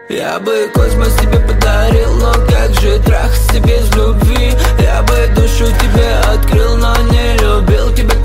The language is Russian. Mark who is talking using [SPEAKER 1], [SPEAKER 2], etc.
[SPEAKER 1] Я бы космос тебе подарил, но как же трахаться без любви? Я бы душу тебе открыл, но не любил тебя